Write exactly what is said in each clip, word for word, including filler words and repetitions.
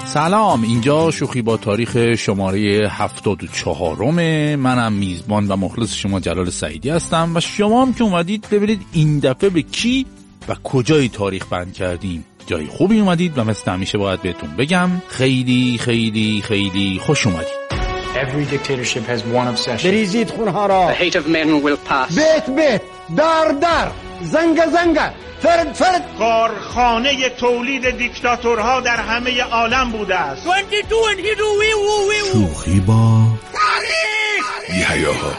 سلام، اینجا شوخی با تاریخ شماره هفتاد و چهارمه. منم میزبان و مخلص شما جلال سعیدی هستم و شما هم که اومدید ببینید این دفعه به کی و کجای تاریخ بند کردیم. جای خوبی اومدید و مثل همیشه باید بهتون بگم خیلی خیلی خیلی خوش اومدید. Every dictatorship has one obsession. بریزید خونها را. The hate of men will pass. بیت بیت، در در، زنگ زنگ، فرد فرد. کارخانه تولید دیکتاتورها در همه عالم بوده است. شوخی با تاریخ. یحیاها.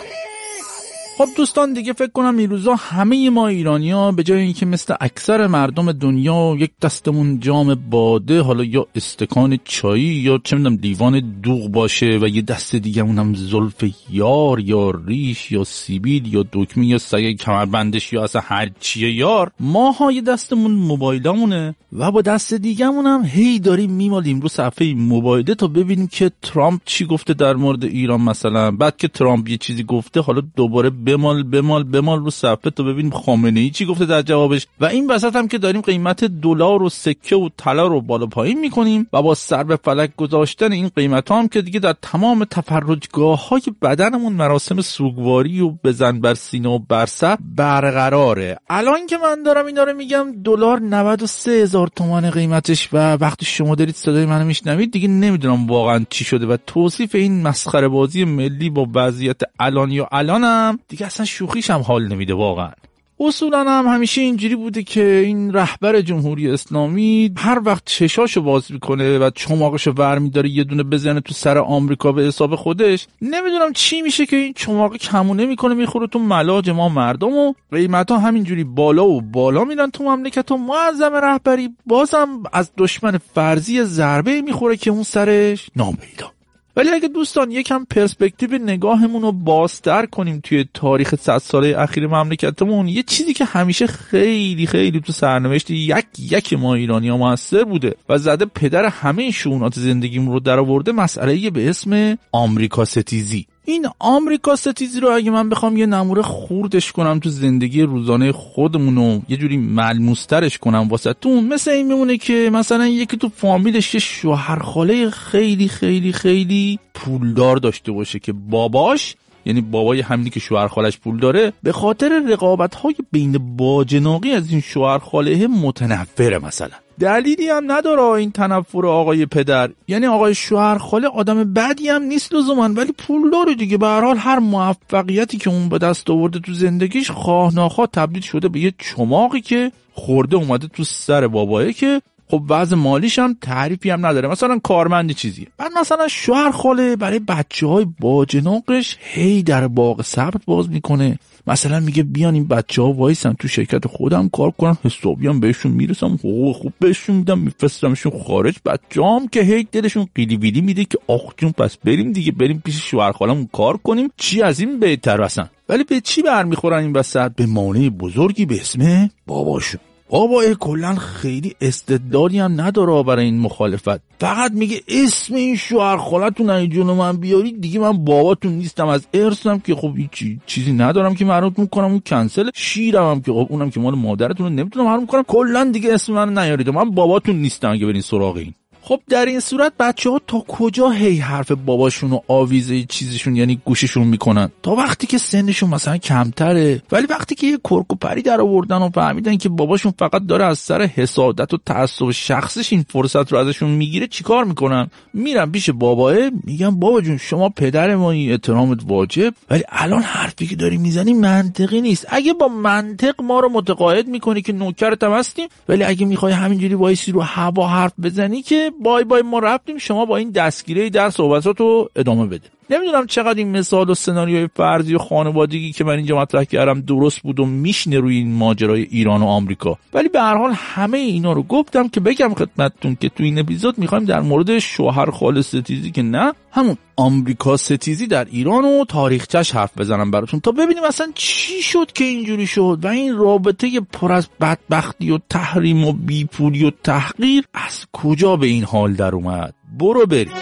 خب دوستان، دیگه فکر کنم این روزا همه ما ایرانی‌ها به جای اینکه مثل اکثر مردم دنیا یک دستمون جام باده، حالا یا استکان چایی یا چه می‌دونم لیوان دوغ باشه و یه دست دیگه‌مون هم زلف یار یا ریش یا سیبیل یا دکمه یا سگ کمربندش یا اصلا هر چیه یار، ماها یه دستمون موبایلامونه و با دست دیگه‌مون هم هی داریم میمالیم رو صفحه موبایل تا ببینیم که ترامپ چی گفته در مورد ایران مثلا. بعد که ترامپ یه چیزی گفته، حالا دوباره بمال بمال بمال رو صفحه تا ببینیم خامنه‌ای چی گفته در جوابش. و این وسط هم که داریم قیمت دلار و سکه و طلا رو بالا پایین میکنیم و با سر به فلک گذاشتن این قیمت‌ها هم که دیگه در تمام تفرجگاه‌های بدنمون مراسم سوگواری و بزن بر سینه و بر سر برقراره. الان که من دارم اینا رو میگم دلار نود و سه هزار تومان قیمتش و وقتی شما دارید صدای منو میشنوید دیگه نمیدونم واقعا چی شده و توصیف این مسخره بازی ملی با وضعیت الان یا الانم دیگه اصلا شوخیش هم حال نمیده واقعا. اصولا هم همیشه اینجوری بوده که این رهبر جمهوری اسلامی هر وقت چشاشو باز میکنه و چماقشو ور میداره یه دونه بزنه تو سر آمریکا به حساب خودش، نمیدونم چی میشه که این چماق کمونه میکنه میخوره تو ملاج ما مردم و قیمتا همینجوری بالا و بالا میرن تو مملکت و معظم رهبری بازم از دشمن فرضی ضربه میخوره که اون سرش ناپیدا. ولی اگه دوستان یکم پرسپکتیو نگاهمون رو بازتر کنیم توی تاریخ صد ساله اخیر مملکتمون، یه چیزی که همیشه خیلی خیلی تو سرنوشت یک یک ما ایرانی‌ها موثر بوده و زده پدر همه شؤونات زندگیمون رو درآورده، مسئله به اسم آمریکا ستیزی. این آمریکا ستیزی رو اگه من بخوام یه نمونه خوردش کنم تو زندگی روزانه خودمون و یه جوری ملموسترش کنم واسهتون، مثل این میمونه که مثلا یکی تو فامیلش یه شوهرخاله خیلی خیلی خیلی پولدار داشته باشه که باباش، یعنی بابای همینی که شوهرخالش پول داره، به خاطر رقابت‌های بین باجناقی از این شوهرخاله متنفره مثلا. دلیلی هم نداره این تنفر آقای پدر، یعنی آقای شوهرخاله آدم بدی هم نیست لزوما، ولی پول داره دیگه. به هر حال هر موفقیتی که اون به دست آورده تو زندگیش خواه ناخواه تبدیل شده به یه چماقی که خورده اومده تو سر بابایه که خب وضع مالیش هم تعریفی هم نداره، مثلا کارمند چیزیه. بعد مثلا شوهرخاله برای بچه‌های باجناقش هی در باغ سبت باز میکنه، مثلا میگه بیان این بچه‌ها وایسن تو شرکت خودم کار کنن، حسابی هم بهشون میرسم، حقوق خوب بهشون میدم، میفرستمشون خارج. بچه‌ام که هی دلشون قیلی ویلی میده که آخ جون پس بریم دیگه، بریم پیش شوهرخالمون کار کنیم، چی از این بهتر اصلا. ولی به چی برمیخورن این وسط؟ به مانع بزرگی به اسم باباشون. بابا کلن خیلی استدلالی هم نداره برای این مخالفت، فقط میگه اسم این شوهرخالتون اگه جلو من بیارید دیگه من باباتون نیستم، از ارثم که خب هیچ چیزی ندارم که مربوط میکنم، اون کنسل، شیرم هم که خب اونم که مال مادرتون رو نمیتونم حروم کنم، کلن دیگه اسم من نیارید، من باباتون نیستم اگه برین سراغ این. خب در این صورت بچه‌ها تا کجا هی حرف باباشون و آویزه چیزشون یعنی گوششون میکنن؟ تا وقتی که سنشون مثلا کمتره. ولی وقتی که یه کرک و پری در آوردن و فهمیدن که باباشون فقط داره از سر حسادت و تعصب شخصش این فرصت رو ازشون میگیره، چیکار میکنن؟ میرن پیش باباه، میگن بابا جون شما پدر مایی، احترامت واجب، ولی الان حرفی که داری میزنی منطقی نیست. اگه با منطق ما رو متقاعد میکنی که نوکرت هم هستیم، ولی اگه میخوای همینجوری وایسی رو هوا حرف بزنی که بای بای ما رفتیم، شما با این دستگیره در صحبتاتو ادامه بده. نمیدونم چقدر این مثال و سناریوی فرضی و خانوادگی که من اینجا مطرح کردم درست بود و میشنه روی این ماجرای ایران و آمریکا، ولی به هر حال همه اینا رو گفتم که بگم خدمتتون که تو این اپیزود میخوایم در مورد شوهرخاله ستیزی که نه، همون آمریکا ستیزی در ایران و تاریخچش حرف بزنم براتون تا ببینیم اصلا چی شد که اینجوری شد و این رابطه پر از بدبختی و تحریم و بیپولی و تحقیر از کجا به این حال در اومد. برو بریم.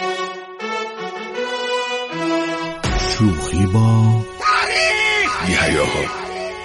شوخی با تاریخ.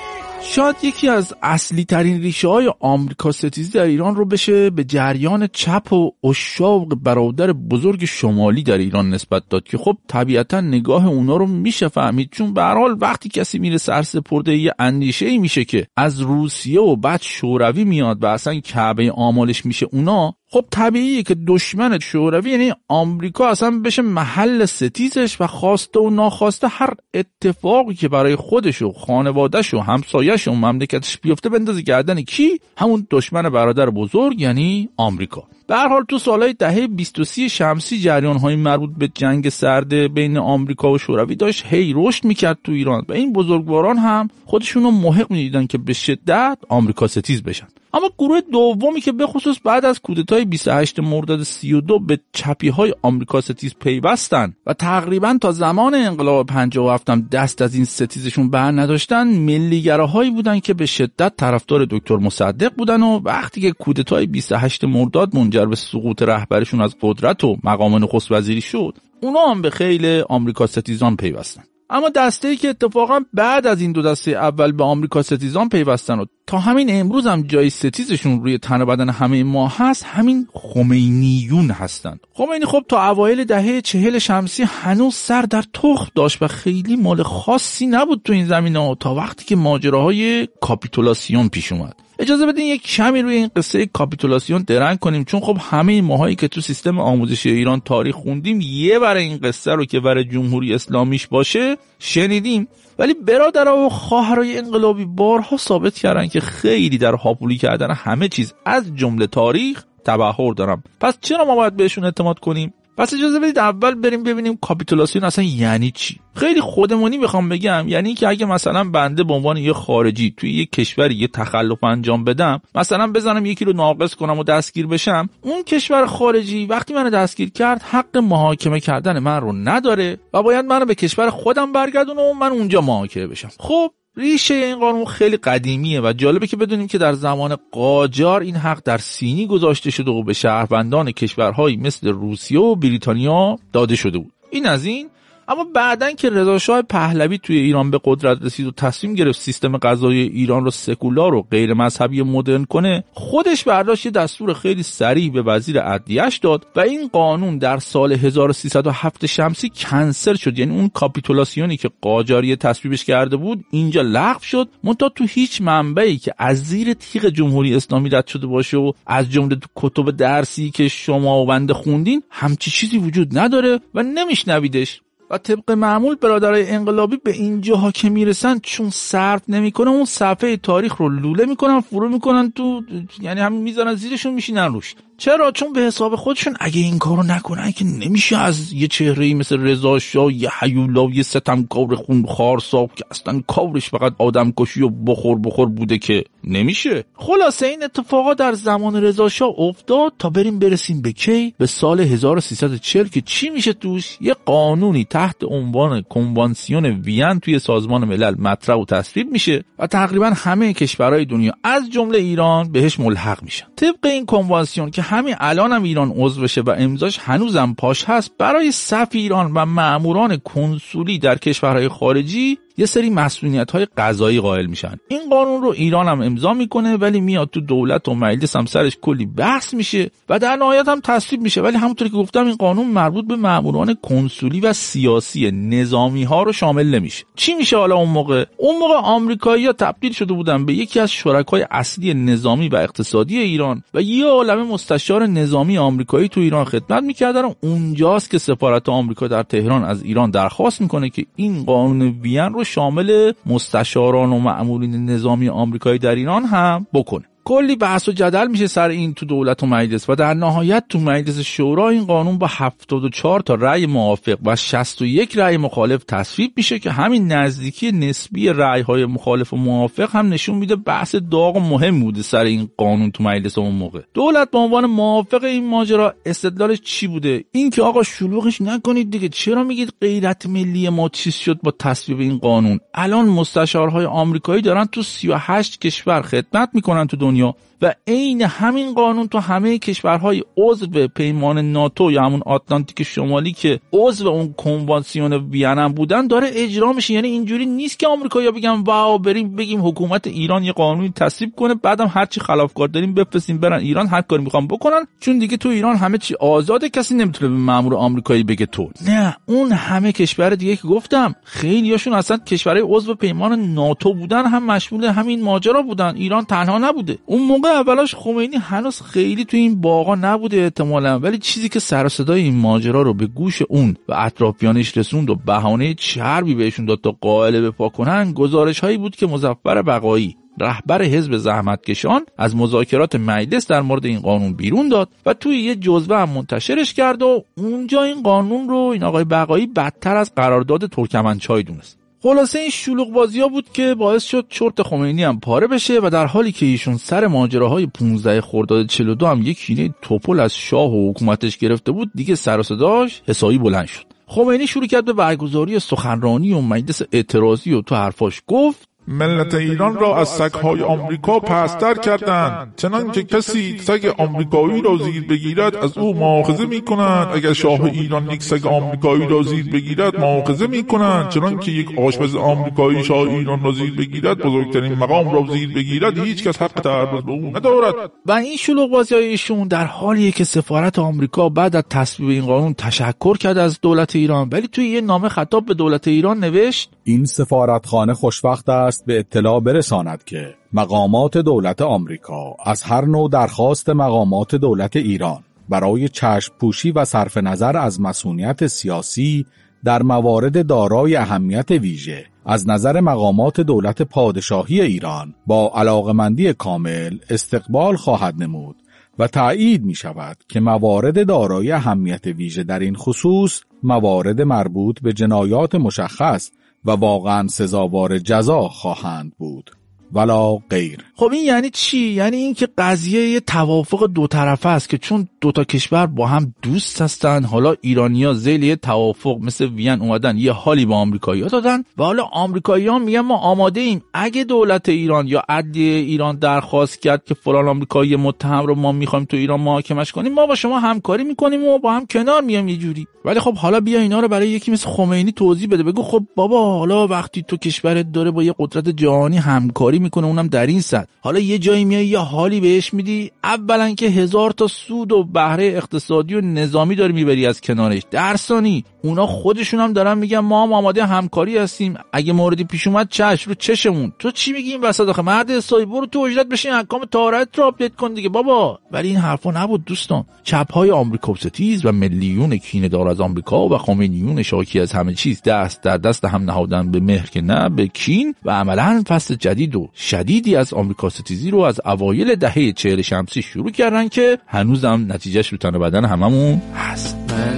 شاید یکی از اصلی ترین ریشه های آمریکا ستیزی در ایران رو بشه به جریان چپ و عشاق برادر بزرگ شمالی در ایران نسبت داد که خب طبیعتا نگاه اونا رو میشه فهمید، چون به هر حال وقتی کسی میره سرسپرده یه اندیشه‌ای میشه که از روسیه و بعد شوروی میاد و اصلا کعبه آمالش میشه اونا، خب طبیعیه که دشمن شوروی یعنی آمریکا اصلا بشه محل ستیزش و خواسته و ناخواسته هر اتفاقی که برای خودش و خانواده‌ش و همسایه‌ش و مملکتش بیفته بندازه گردن کی؟ همون دشمن برادر بزرگ یعنی آمریکا. به هر حال تو سالهای دهه بیست و سه شمسی جریان‌های مربوط به جنگ سرد بین آمریکا و شوروی داشت هی رشد میکرد تو ایران و این بزرگواران هم خودشونو محق می‌دیدن که به شدت آمریکا ستیز بشن. اما گروه دومی که به خصوص بعد از کودتای بیست و هشت مرداد سی و دو به چپی‌های آمریکا ستیز پیوستن و تقریباً تا زمان انقلاب پنجاه و هفت هم دست از این ستیزشون بر نداشتن، ملیگراهایی بودن که به شدت طرفدار دکتر مصدق بودن و وقتی که کودتای بیست و هشت مرداد منجر به سقوط رهبرشون از قدرت و مقام نخست وزیری شد، اونا هم به خیل آمریکا ستیزان پیوستن. اما دسته‌ای که اتفاقا بعد از این دو دسته اول به آمریکا ستیزان پیوستن و تا همین امروز هم جای ستیزشون روی تن و بدن همه ما هست، همین خمینیون هستن. خمینی خب تا اوایل دهه چهل شمسی هنوز سر در تخم داشت و خیلی مال خاصی نبود تو این زمینه تا وقتی که ماجراهای کاپیتولاسیون پیش اومد. اجازه بدین یک کمی روی این قصه کاپیتولاسیون درنگ کنیم، چون خب همه ماهایی که تو سیستم آموزشی ایران تاریخ خوندیم یه بار این قصه رو که برای جمهوری اسلامیش باشه شنیدیم، ولی برادرها و خواهرای انقلابی بارها ثابت کردن که خیلی در هاپولی کردن همه چیز از جمله تاریخ تبحر دارن. پس چرا ما باید بهشون اعتماد کنیم؟ پس اجازه بدید اول بریم ببینیم کاپیتولاسیون اصلا یعنی چی. خیلی خودمونی بخوام بگم، یعنی که اگه مثلا بنده به عنوان یه خارجی توی یه کشوری یه تخلف انجام بدم، مثلا بزنم یکی رو ناقص کنم و دستگیر بشم، اون کشور خارجی وقتی منو دستگیر کرد حق محاکمه کردن من رو نداره و باید منو به کشور خودم برگردونه و من اونجا محاکمه بشم. خب ریشه این قانون خیلی قدیمیه و جالبه که بدونیم که در زمان قاجار این حق در سینی گذاشته شده و به شهروندان کشورهایی مثل روسیه و بریتانیا داده شده بود. این از این. اما بعدن که رضا شاه پهلوی توی ایران به قدرت رسید و تصمیم گرفت سیستم قضایی ایران رو سکولار و غیر مذهبی مدرن کنه، خودش برداشت یه دستور خیلی سریع به وزیر عدلیه‌اش داد و این قانون در سال هزار و سیصد و هفت شمسی کنسل شد. یعنی اون کاپیتولاسیونی که قاجاری تصویبش کرده بود اینجا لغو شد، منتها تو هیچ منبعی که از زیر تیغ جمهوری اسلامی رد شده باشه و از جمله تو کتب درسی که شما و بنده خوندین همچی چیزی وجود نداره و نمیشنویدش. و طبق معمول برادرای انقلابی به اینجاها که میرسن چون صرف نمیکنه اون صفحه تاریخ رو لوله میکنن، فرو میکنن تو، یعنی همین میذارن زیرشون میشینن روش. چرا؟ چون به حساب خودشون اگه این کارو نکنن که نمیشه از یه چهره‌ای مثل رضا شاه، یه هیولا، یه ستمکار خونخوار ساخت که اصلا کارش فقط آدمکشی و بخور بخور بوده که نمیشه. خلاصه این اتفاقا در زمان رضا شاه افتاد تا بریم برسیم به کی؟ به سال هزار و سیصد و چهل که چی میشه توش؟ یه قانونی تحت عنوان کنوانسیون وین توی سازمان ملل مطرح و تصویب میشه و تقریبا همه کشورهای دنیا از جمله ایران بهش ملحق میشن. طبق این کنوانسیون که همین الان هم ایران عضوشه و امضاش هنوزم پاش هست، برای صف ایران و ماموران کنسولی در کشورهای خارجی یه سری مسئولیت‌های قضایی قائل میشن. این قانون رو ایران هم امضا میکنه ولی میاد تو دولت و مجلس هم سرش کلی بحث میشه و در نهایت هم تصویب میشه. ولی همونطور که گفتم این قانون مربوط به ماموران کنسولی و سیاسی نظامی ها رو شامل نمیشه. چی میشه حالا اون موقع؟ اون موقع آمریکایی‌ها تبدیل شده بودن به یکی از شرکای اصلی نظامی و اقتصادی ایران و یه عالمه مستشار نظامی آمریکایی تو ایران خدمت میکردن و اونجاست که سفارت آمریکا در تهران از ایران درخواست میکنه که این قانون وین رو شامل مستشاران و مأمورین نظامی آمریکایی در ایران هم بکنه. کلی بحث و جدل میشه سر این تو دولت و مجلس و در نهایت تو مجلس شورا این قانون با هفتاد و چهار تا رأی موافق و شصت و یک رأی مخالف تصویب میشه که همین نزدیکی نسبی رأی‌های مخالف و موافق هم نشون میده بحث داغ و مهم بوده سر این قانون تو مجلس اون موقع. دولت به عنوان موافق این ماجرا استدلالش چی بوده؟ این که آقا شلوغش نکنید دیگه، چرا میگید غیرت ملی ما چیز شد با تصویب این قانون؟ الان مستشارهای آمریکایی دارن تو سی و هشت کشور خدمت میکنن تو دنیا و عین همین قانون تو همه کشورهای عضو پیمان ناتو یا همون آتلانتیک شمالی که عضو اون کنوانسیون وین بودن داره اجرا میشه. یعنی اینجوری نیست که آمریکایی‌ها بگن واو بریم بگیم حکومت ایران یه قانونی تصویب کنه بعدم هر چی خلافکار داریم بفرستیم برن ایران هر کاری میخوام بکنن، چون دیگه تو ایران همه چی آزاده، کسی نمیتونه به مأمور آمریکایی بگه تو. نه، اون همه کشور دیگه که گفتم خیلیاشون اصلا کشورهای عضو پیمان ناتو بودن، هم مشمول همین ماجرا بودن، ایران تنها نبوده. اون موقع اولاش خمینی هنوز خیلی تو این باغا نبوده احتمالاً، ولی چیزی که سر و صدای این ماجرا رو به گوش اون و اطرافیانش رسوند و بهانه چربی بهشون داد تا قائله بپا کنن، گزارش‌هایی بود که مظفر بقایی رهبر حزب زحمتکشان از مذاکرات مجلس در مورد این قانون بیرون داد و توی یه جزوه هم منتشرش کرد و اونجا این قانون رو این آقای بقایی بدتر از قرارداد ترکمنچای دونست. خلاصه این شلوغ بازی‌ها بود که باعث شد چرت خمینی هم پاره بشه و در حالی که ایشون سر ماجراهای پانزده خرداد چهل و دو هم یک کینه توپل از شاه و حکومتش گرفته بود، دیگه سر و صداش حسابی بلند شد. خمینی شروع کرد به برگزاری سخنرانی و مجلس اعتراضی و تو حرفاش گفت ملت ایران را از سگ‌های آمریکا پستر کردند، چنانکه کسی سگ آمریکایی را زیر بگیرد از او مؤاخذه می‌کنند، اگر شاه ایران یک سگ آمریکایی را زیر بگیرد مؤاخذه می‌کنند، چنانکه یک آشپز آمریکایی شاه ایران را زیر بگیرد بزرگترین مقام را زیر بگیرد، هیچ کس حق تعرض به او ندارد. و این شلوغ بازی‌های ایشون در حالیه که سفارت آمریکا بعد از تصویب این قانون تشکر کرد از دولت ایران، ولی توی یه نامه خطاب به دولت ایران نوشت این سفارتخانه خوشوقت است به اطلاع برساند که مقامات دولت آمریکا از هر نوع درخواست مقامات دولت ایران برای چشم پوشی و صرف نظر از مسئولیت سیاسی در موارد دارای اهمیت ویژه از نظر مقامات دولت پادشاهی ایران با علاقمندی کامل استقبال خواهد نمود و تأیید می شود که موارد دارای اهمیت ویژه در این خصوص موارد مربوط به جنایات مشخص و واقعا سزاوار جزا خواهند بود ولا غیر. خب این یعنی چی؟ یعنی این که قضیه یه توافق دو طرفه است که چون دو تا کشور با هم دوست هستن، حالا ایرانی‌ها ذیل یه توافق مثل وین اومدن یه حالی با آمریکایی‌ها دادن و حالا آمریکایی‌ها میگن ما آماده ایم اگه دولت ایران یا عدلیه ایران درخواست کرد که فلان آمریکایی متهم رو ما می‌خوایم تو ایران محاکمش کنیم، ما با شما همکاری می‌کنیم و با هم کنار میایم یه جوری. ولی خب حالا بیا اینا رو برای یکی مثل خمینی توضیح بده، بگو خب بابا حالا وقتی تو کشورت داره با یه قدرت جهانی همکاری میکنه اونم در این سطح، حالا یه جایی میای یه حالی بهش میدی، اولا که هزار تا سود و بهره اقتصادی و نظامی داری میبری از کنارش، در ثانی اونا خودشون هم دارن میگن ما هم آماده همکاری هستیم، اگه موردی پیش اومد چش رو چشمون. تو چی میگی این وسط آخه؟ مرد حسابی برو تو اجرت بشین احکام طهارت رو آپدیت کن دیگه بابا. ولی این حرفا نبود دوستان. چپ‌های آمریکا ستیز و ملیون کینه‌دار از آمریکا و خمینیون شاکی از همه چیز دست در دست هم نهادن به مهر که نه به کین و عملاً فصل جدید و شدیدی از آمریکا ستیزی رو از اوایل دهه چهل شمسی شروع کردن که هنوزم نتیجهش رو تن و بدن هممون هست. من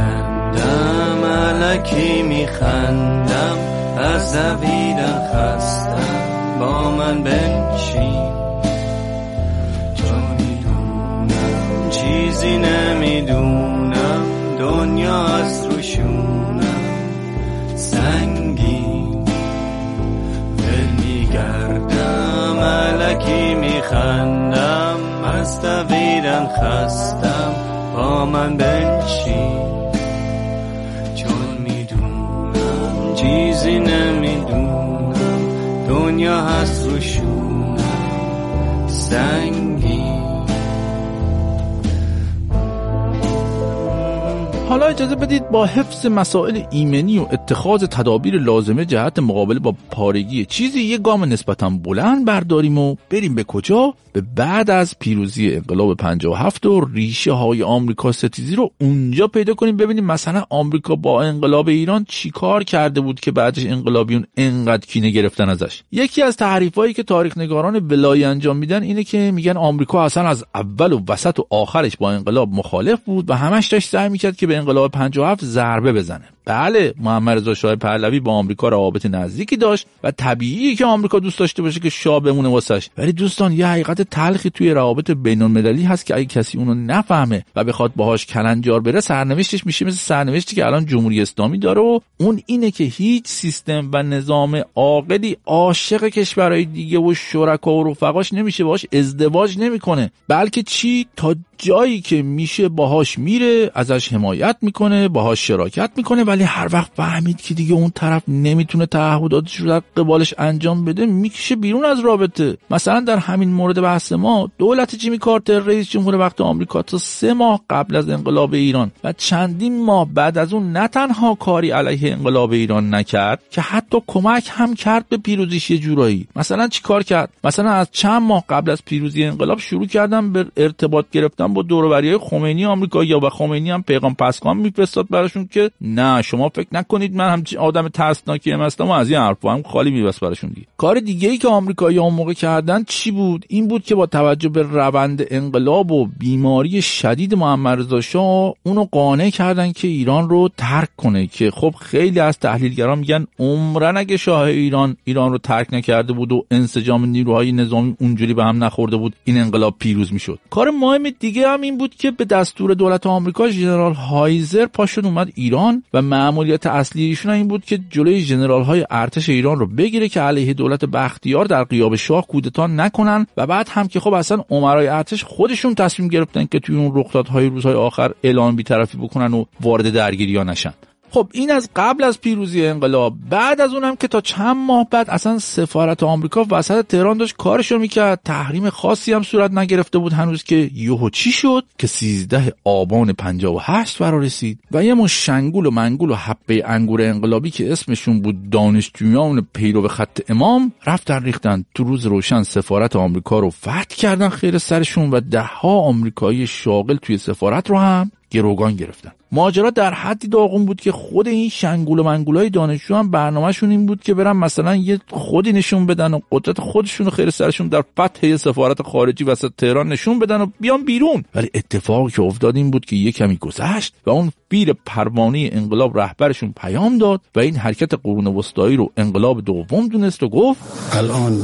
میگندم الکی میخندم از زویدن خستم با من بنشین، چون میدونم چیزی نمیدونم دنیا از روشونم سنگین، ول میگردم الکی میخندم از دویدن خستم با من بنشین، چون میدونم چیزی نمیدونم دنیا هست روشونم سنگین. حالا اجازه بدید با حفظ مسائل ایمنی و اتخاذ تدابیر لازمه جهت مقابله با پارگی چیزی یک گام نسبتاً بلند برداریم و بریم به کجا؟ به بعد از پیروزی انقلاب پنجاه و هفت و ریشه های آمریکا ستیزی رو اونجا پیدا کنیم، ببینیم مثلا آمریکا با انقلاب ایران چی کار کرده بود که بعدش انقلابیون انقدر کینه گرفتن ازش. یکی از تحریفایی که تاریخ نگاران ولایی انجام میدن اینه که میگن آمریکا اصلا از اول و وسط و آخرش با انقلاب مخالف بود و همش داشت سعی میکرد که به انقلاب پنجاه و هفت ضربه بزنه. بله، محمد رضا شاه پهلوی با آمریکا روابط نزدیکی داشت و طبیعیه که آمریکا دوست داشته باشه که شاه بمونه واسش. ولی دوستان یه حقیقت تلخی توی روابط بین‌المللی هست که اگه کسی اونو نفهمه و بخواد باهاش کلنجار بره، سرنوشتش میشه مثل سرنوشتی که الان جمهوری اسلامی داره و اون اینه که هیچ سیستم و نظام عاقلی عاشق کشورهای دیگه و شرکا و رفقاش نمیشه، باهاش ازدواج نمیکنه، بلکه چی تا جایی که میشه باهاش میره، ازش حمایت میکنه، باهاش شراکت میکنه، ولی هر وقت فهمید که دیگه اون طرف نمیتونه تعهداتش رو در قبالش انجام بده، میکشه بیرون از رابطه. مثلا در همین مورد بحث ما، دولت جیمی کارتر رئیس جمهور وقت آمریکا تا سه ماه قبل از انقلاب ایران و چندین ماه بعد از اون نه تنها کاری علیه انقلاب ایران نکرد که حتی کمک هم کرد به پیروزیش یه جورایی. مثلا چی کار کرد؟ مثلا از چند ماه قبل از پیروزی انقلاب شروع کردن به ارتباط گرفتن با دور و بریای خمینی آمریکا، یا با خمینی هم پیغام پسگام میفرستاد براشون که نه شما فکر نکنید من هم آدم ترسناکی ام هستم و از این حرفا هم خالی میبست براشون دیگه. کار دیگه ای که آمریکایی‌ها اون موقع کردن چی بود؟ این بود که با توجه به روند انقلاب و بیماری شدید محمد رضا شاه اونو قانع کردن که ایران رو ترک کنه، که خب خیلی از تحلیلگران میگن عمرن اگه شاه ایران ایران رو ترک نکرده بود و انسجام نیروهای نظامی اونجوری به هم نخورده بود، این انقلاب پیروز میشد. کار مهم دیگه هم این بود که به دستور دولت آمریکا ژنرال هایزر پاشون اومد ایران و مأموریت اصلی ایشون این بود که جلوی ژنرال‌های ارتش ایران رو بگیره که علیه دولت بختیار در غیاب شاه کودتا نکنن، و بعد هم که خب اصلا امرای ارتش خودشون تصمیم گرفتن که توی اون رخدادهای روزهای آخر اعلان بی‌طرفی بکنن و وارد درگیری‌ها نشن. خب این از قبل از پیروزی انقلاب. بعد از اونم که تا چند ماه بعد اصلا سفارت آمریکا وسط تهران داشت کارشو میکرد، تحریم خاصی هم صورت نگرفته بود هنوز، که یهو چی شد که سیزده آبان پنجاه و هشت فرا رسید و یه مش شنگول و منگول و حبه انگور انقلابی که اسمشون بود دانشجویان پیرو خط امام رفتن ریختن تو روز روشن سفارت آمریکا رو فتح کردن خیر سرشون و ده ها آمریکایی شاغل توی سفارت رو هم گروگان گرفتن. ماجرا در حدی داغون بود که خود این شنگول و منگولای دانشجو هم برنامه‌شون این بود که برن مثلا یه خودی نشون بدن و قدرت خودشون رو خیر سرشون در فتح سفارت خارجی وسط تهران نشون بدن و بیان بیرون. ولی اتفاقی که افتاد این بود که یه کمی گذشت و اون پیر پروانه انقلاب رهبرشون پیام داد و این حرکت قرون وسطایی رو انقلاب دوم دونست و گفت الان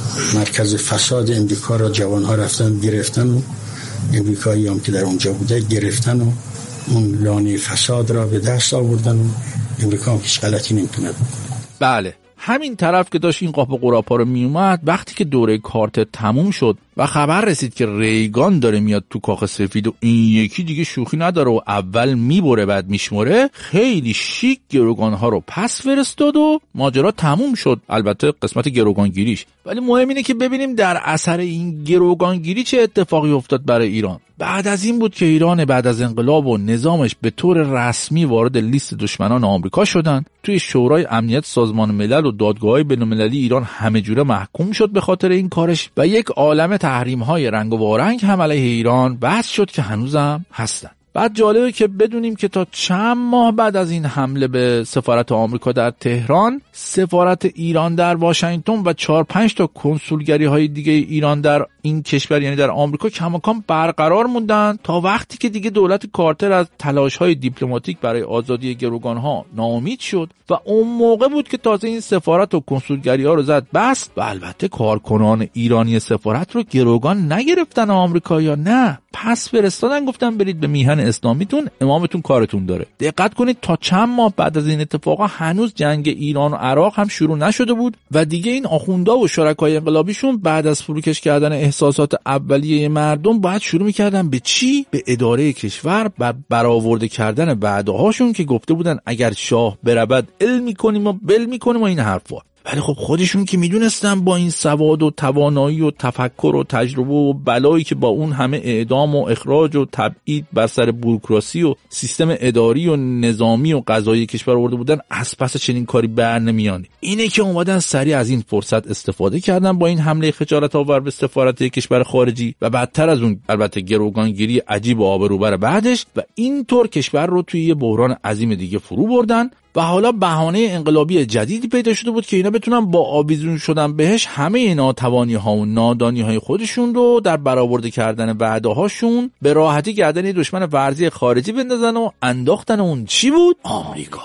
مرکز فساد امریکا را جوان‌ها رفتن گرفتن و امریکایی هم که در اونجا بوده گرفتن و اون لانه فساد را به دست آوردن و امریکا هم هیچ غلطی نمیتونه بکنه. بله، همین طرف که داشت این قاپ قراپا رو می اومد، وقتی که دوره کارتر تموم شد و خبر رسید که ریگان داره میاد تو کاخ سفید و این یکی دیگه شوخی نداره و اول میبره بعد میشمره، خیلی شیک گروگانها رو پس فرستاد و ماجرا تموم شد. البته قسمت گروگانگیریش. ولی مهم اینه که ببینیم در اثر این گروگانگیری چه اتفاقی افتاد برای ایران. بعد از این بود که ایران بعد از انقلاب و نظامش به طور رسمی وارد لیست دشمنان آمریکا شدن. توی شورای امنیت سازمان ملل و دادگاه‌های بین‌المللی ایران همه جوره محکوم شد به خاطر این کارش و یک عالمه تحریم‌های رنگ و وارنگ هم علیه ایران بس شد که هنوزم هستن. بعد جالبه که بدونیم که تا چند ماه بعد از این حمله به سفارت آمریکا در تهران، سفارت ایران در واشنگتن و چهار پنج تا کنسولگری های دیگه ایران در این کشور یعنی در آمریکا کماکان برقرار موندن تا وقتی که دیگه دولت کارتر از تلاش های دیپلماتیک برای آزادی گروگان ها ناامید شد و اون موقع بود که تازه این سفارت و کنسولگری ها رو زد بست. و البته کارکنان ایرانی سفارت رو گروگان نگرفتن آمریکایی‌ها، نه، پس فرستادن گفتن برید به میهن اسلامیتون، امامتون کارتون داره. دقت کنید تا چند ماه بعد از این اتفاقا هنوز جنگ ایران و عراق هم شروع نشده بود و دیگه این آخوندا و شرکای انقلابیشون بعد از فروکش کردن احساسات اولیه مردم باید شروع می‌کردن به چی؟ به اداره کشور و برآورده کردن وعده‌هاشون که گفته بودن اگر شاه برود علم می‌کنیم و بل می‌کنیم و این حرفا. ولی خب خودشون که میدونستن با این سواد و توانایی و تفکر و تجربه و بلایی که با اون همه اعدام و اخراج و تبعید بر سر بوروکراسی و سیستم اداری و نظامی و قضایی کشور آورده بودن، از پس چنین کاری بر نمیاد. اینه که اومدن سریع از این فرصت استفاده کردن با این حمله خجالت آور به سفارت کشور خارجی و بعدتر از اون البته گروگانگیری عجیب و آبروبر بعدش و اینطور کشور رو توی یه بحران عظیم دیگه فرو بردن. و حالا بهانه انقلابی جدیدی پیدا شده بود که اینا بتونن با آویزون شدن بهش همه ناتوانی ها و نادانی های خودشون رو در برآورده کردن وعده هاشون به راحتی گردن دشمن ورزی خارجی بندازن و انداختن اون چی بود؟ آمریکا.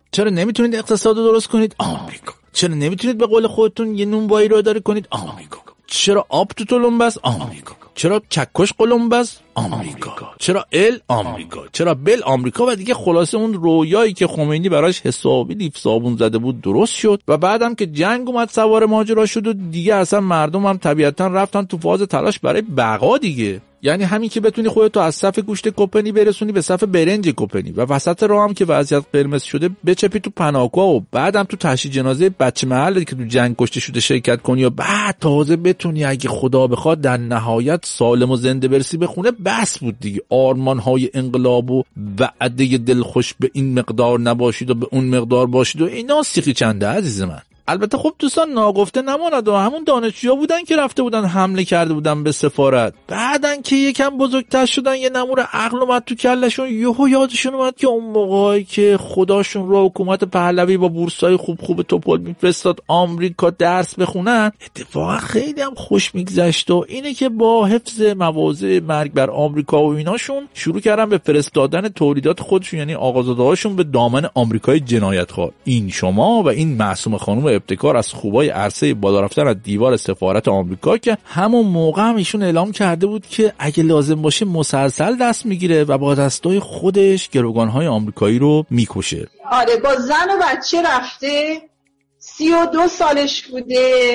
چرا نمیتونید اقتصاد رو درست کنید؟ آمریکا. چرا نمیتونید به قول خودتون یه نونوایی رو اداره کنید؟ آمریکا. چرا آب تو تلمبس؟ آمریکا. چرا چکش قلمبس؟ آمریکا. چرا ال؟ آمریکا. چرا بل؟ آمریکا. و دیگه خلاصه اون رویایی که خمینی براش حسابی لیف صابون زده بود درست شد و بعدم که جنگ اومد سوار ماجرا شد و دیگه اصلا مردم هم طبیعتا رفتن تو فاز تلاش برای بقا دیگه. یعنی همین که بتونی خودتو از صف گوشت کپنی برسونی به صف برنج کپنی و وسط راه هم که وضعیت قرمز شده بچپی تو پناهگاه و بعدم تو تشییع جنازه بچه محلی که تو جنگ کشته شده شرکت کنی و بعد تازه بتونی اگه خدا بخواد در نهایت سالم و زنده برسی به خونه، بس بود دیگه. آرمان‌های انقلاب و وعده دلخوش به این مقدار نباشید و به اون مقدار باشید و اینا سیخی چنده عزیز من. البته خب دوستان ناگفته نماند و همون دانشجوها بودن که رفته بودن حمله کرده بودن به سفارت، بعدن که یکم بزرگتر شدن یه نمور عقل اومد تو کلشون، یهو یادشون اومد که اون موقعی که خداشون رو حکومت پهلوی با بورسای خوب خوب توپل میفرستاد آمریکا درس بخونن، اتفاقا خیلی هم خوش میگذشت و اینه که با حفظ مواضع مرگ بر آمریکا و ایناشون شروع کردن به فرستادن تولیدات خودشون، یعنی آقازاده‌هاشون به دامن آمریکای جنایتخوار. این شما و این معصوم خانم ابتکار از خوبای عرصه بالا رفتن از دیوار سفارت آمریکا که همون موقع هم ایشون اعلام کرده بود که اگه لازم باشه مسلسل دست میگیره و با دستای خودش گروگانهای آمریکایی رو میکشه. آره با زن و بچه رفته، سی و دو سالش بوده.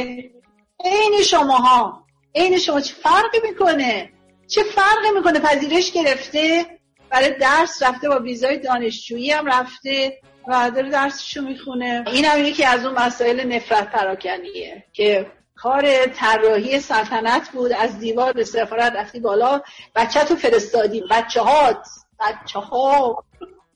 این شماها این شما چه فرقی میکنه؟ چه فرقی میکنه؟ پذیرش گرفته، برای درس رفته، با ویزای دانشجویی هم رفته و داره درسشو میخونه. این هم یکی از اون مسائل نفرت پراکنیه که کار طراحی سلطنت بود. از دیوار به سفارت رفتی بالا، بچه تو فرستادی، بچه هات بچه ها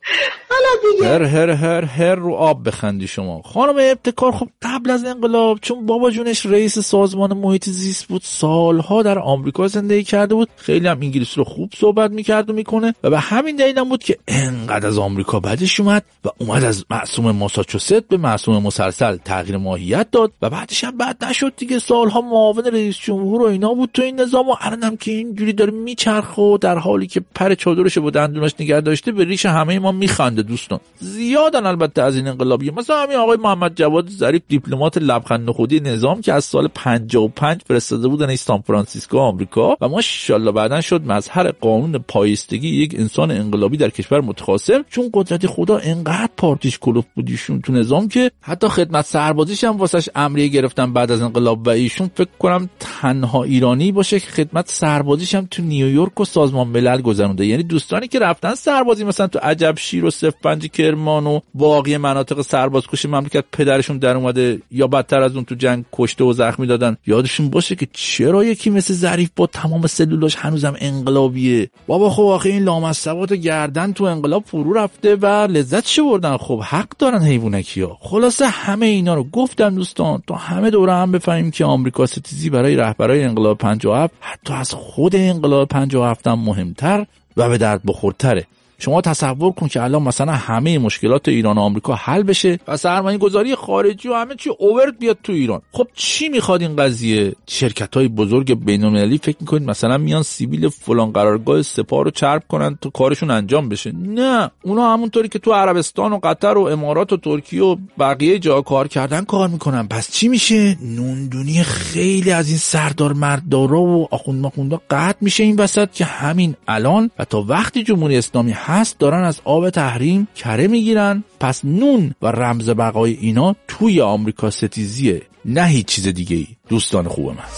حالا دیگه هر هر هر هر رو آب بخندی شما. خانم ابتکار خب قبل از انقلاب چون بابا جونش رئیس سازمان محیط زیست بود، سالها در آمریکا زندگی کرده بود، خیلی هم انگلیسی رو خوب صحبت میکرد و میکنه و به همین دلیل هم بود که انقدر از آمریکا بعدش اومد و اومد از معصوم ماساچوست به معصوم مسلسل تغییر ماهیت داد و بعدش هم بعد نشد دیگه. سالها معاون رئیس جمهور و اینا بود تو این نظام و الانم که اینجوری داره میچرخه و در حالی که پر چادرش با دندوناش نگه داشته به ریش همه ما میخنده. دوستان زیادن البته از این انقلابی، مثلا همین آقای محمد جواد ظریف دیپلمات لبخند نخودی نظام که از سال پنجاه و پنج فرستاده بودن سان فرانسیسکو آمریکا و ماشاءالله بعدن شد مظهر قانون پایستگی یک انسان انقلابی در کشور متخاصم، چون قدرت خدا انقدر پارتیش کلوف بودیشون تو نظام که حتی خدمت سربازیش هم واسش امریه گرفتن بعد از انقلاب و ایشون فکر کنم تنها ایرانی باشه که خدمت سربازیش هم تو نیویورک و سازمان ملل گذرونده. یعنی دوستانی که رفتن سربازی مثلا تو عجب شیر و صف پنج کرمان و باقی مناطق سربازکشی مملکت پدرشون در اومده یا بدتر از اون تو جنگ کشته و زخمی دادن، یادشون باشه که چرا یکی مثل ظریف با تمام سلولاش هنوزم انقلابیه. بابا خب آخه این لامصبات گردن تو انقلاب فرو رفته و لذتش بردن، خب حق دارن حیوانکیا. خلاصه همه اینا رو گفتم دوستان تا همه دوره هم بفهمیم که آمریکا ستیزی برای رهبرای انقلاب پنجاه و هفت حتی از خود انقلاب پنجاه و هفت هم مهمتر و به درد بخورتره. شما تصور کن که الان مثلا همه مشکلات ایران و آمریکا حل بشه و سرمایه گذاری خارجی و همه چی اوورد بیاد تو ایران. خب چی میخواد این قضیه؟ شرکت‌های بزرگ بین‌المللی فکر میکنید مثلا میان سیبیل فلان قرارگاه سپاه رو چرب کنن تا کارشون انجام بشه؟ نه، اونا همونطوری که تو عربستان و قطر و امارات و ترکیه و بقیه جا کار کردن کار میکنن. پس چی میشه؟ نوندونی خیلی از این سردار مردارا و آخوند مخوندا قطع میشه این وسط که همین الان و تا وقتی جمهوری اسلامی هست دارن از آب تحریم کره میگیرن. پس نون و رمز بقای اینا توی آمریکا ستیزیه، نه هیچ چیز دیگه ای. دوستان خوب من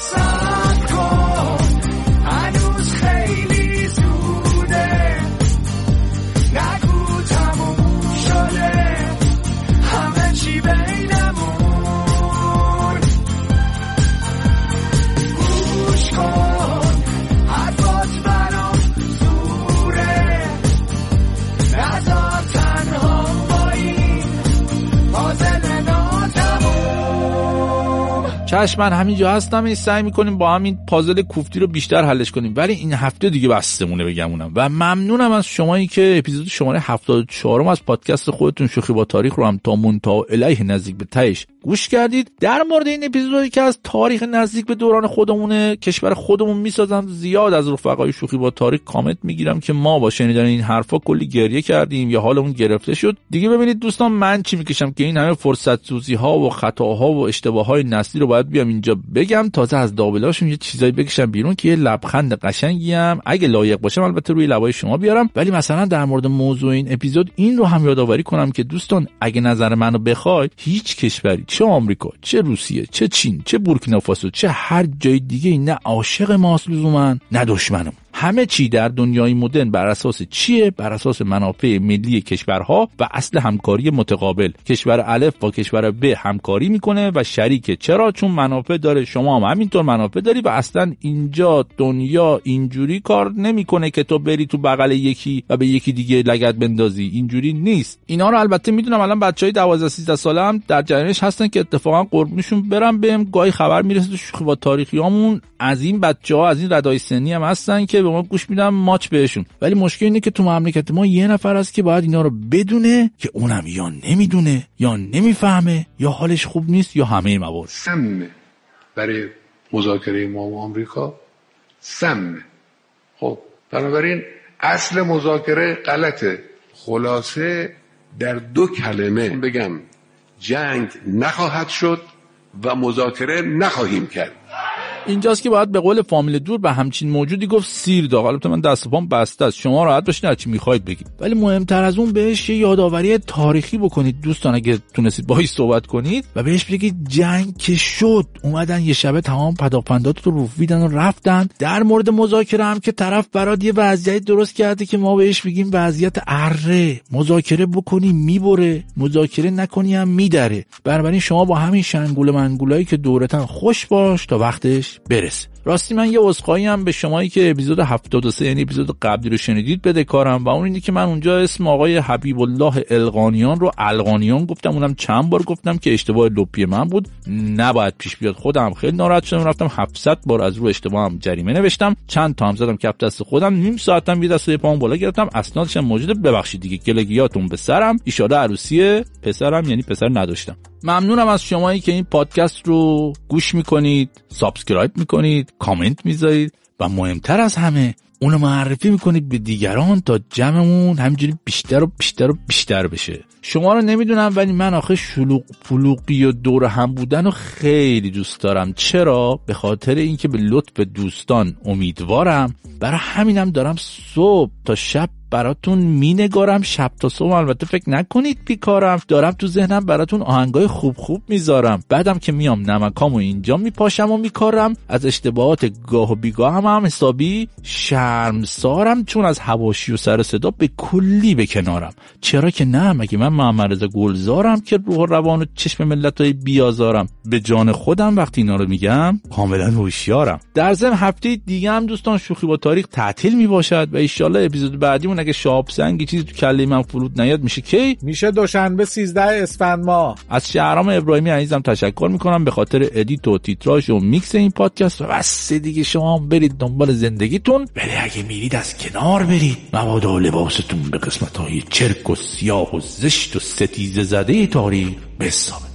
چشم، من همینجا هستم، این سعی میکنیم با هم این پازل کوفتی رو بیشتر حلش کنیم، ولی این هفته دیگه بستمونه بگمونم. و ممنونم از شمایی که اپیزود شماره هفتاد و چهار از پادکست خودتون شوخی با تاریخ رو هم تا منتها الیه نزدیک به تهش گوش کردید. در مورد این اپیزودی که از تاریخ نزدیک به دوران خودمونه، کشور خودمون میسازم، زیاد از رفقای شوخی با تاریخ کامنت میگیرم که ما با شنیدن این حرفا کلی گریه کردیم یا حالمون گرفته شد. دیگه ببینید دوستان، من چی میکشم که این همه فرصت سوزی ها و خطاها و اشتباه های نسلی رو باید بیام اینجا بگم، تازه از دابلاشون یه چیزایی بکشم بیرون که یه لبخند قشنگی هم اگه لایق باشم البته روی لبای شما بیارم. ولی مثلا در مورد موضوع این اپیزود این رو هم یادآوری کنم که دوستان اگه نظر منو بخواید، هیچ کشوری، چه آمریکا، چه روسیه، چه چین، چه بورکینافاسو، چه هر جای دیگه نه عاشق ماست لزوما نه دشمنم. همه چی در دنیای مدرن بر اساس چیه؟ بر اساس منافع ملی کشورها و اصل همکاری متقابل. کشور الف با کشور ب همکاری میکنه و شریکه. چرا؟ چون منافع داره، شما هم همینطور منافع داری و اصلا اینجا دنیا اینجوری کار نمیکنه که تو بری تو بغل یکی و به یکی دیگه لگد بندازی. اینجوری نیست. اینا رو البته میدونم الان بچهای دوازده سیزده ساله هم در جریانش هستن که اتفاقا قربونشون برم، بهم گاهی خبر میرسه تو شوخی با تاریخیامون از این بچه‌ها، از این ردای سنی هم هستن که به ما گوش میدم ماچ بهشون. ولی مشکل اینه که تو مملکت ما یه نفر هست که باید اینا رو بدونه که اونم یا نمیدونه یا نمیفهمه یا حالش خوب نیست یا همه موارد. سم برای مذاکره ما و آمریکا سم. خب بنابراین اصل مذاکره غلطه. خلاصه در دو کلمه بگم، جنگ نخواهد شد و مذاکره نخواهیم کرد. اینجاست که باید به قول فامیل دور به همچین موجودی گفت سیر داغ. البته من دست و پام بسته است، شما راحت باشین هر چی میخواید بگید، ولی مهمتر از اون بهش یه یادآوری تاریخی بکنید دوستان اگه تونستید باهاش صحبت کنید و بهش بگید جنگ که شد، اومدن یه شبه تمام پداپندات رو روفیدن و رفتن. در مورد مذاکره هم که طرف برات یه وضعیت درست کرده که ما بهش بگیم وضعیت اره، مذاکره بکنی میبره، مذاکره نکنی هم میدره. بنابراین شما با همین شنگول منگولایی که دورتن خوش باش تا وقتش برسه. راستی من یه عذرخواهی هم به شمایی که اپیزود هفتاد و سه یعنی اپیزود قبلی رو شنیدید بده کارم، و اون اینه که من اونجا اسم آقای حبیب الله القانیان رو القانیان گفتم، اونم چند بار گفتم که اشتباه لپی من بود، نباید پیش بیاد. خودم خیلی ناراحت شدم، رفتم هفتصد بار از رو اشتباهم جریمه نوشتم، چند تا هم زدم کف دست خودم، نیم ساعتم یه دست پام بالا گرفتم، اسنادش هم موجوده. ببخشید دیگه، گلگیاتون به سرم. ان شاء الله عروسی پسرم یعنی پسر نداشتم. ممنونم از شمایی که این پادکست رو گوش میکنید، سابسکرایب میکنید، کامنت میذارید و مهمتر از همه اونو معرفی میکنید به دیگران تا جمعمون همینجوری بیشتر و بیشتر و بیشتر بشه. شما رو نمیدونم ولی من آخه شلوغ پلوغی و دور هم بودن رو خیلی دوست دارم. چرا؟ به خاطر اینکه به لطف دوستان امیدوارم. برای همینم دارم صبح تا شب براتون مینگارم، شب تا صبح. البته فکر نکنید بیکارم، دارم تو ذهنم براتون آهنگای خوب خوب میذارم. بعدم که میام نمکامو اینجا میپاشم و میکارم. از اشتباهات گاه و بیگاه هم, هم حسابی شرمسارم، چون از حواشی و سر صدا به کلی به کنارم. چرا که نه، مگه من محمد رضا گلزارم که روح و روان و چشم ملتای بیازارم؟ به جان خودم وقتی اینا رو میگم کاملا هوشیارم. در ضمن هفته دیگه هم دوستان شوخی با تاریخ تعطیل میباشد و ان شاء الله اپیزود بعدیمون اگه شاب سنگی چیزی تو کله من فرود نیاد میشه کی؟ میشه دوشنبه سیزده اسفند ماه. از شهرام ابراهیمی عزیزم تشکر میکنم به خاطر ادیت و تیتراژ و میکس این پادکست. و بس دیگه شما هم برید دنبال زندگیتون، ولی اگه میرید از کنار برید، مبادا لباستون به قسمت‌های چرک و سیاه و زشت و ستیزه زده تاریخ بسازه.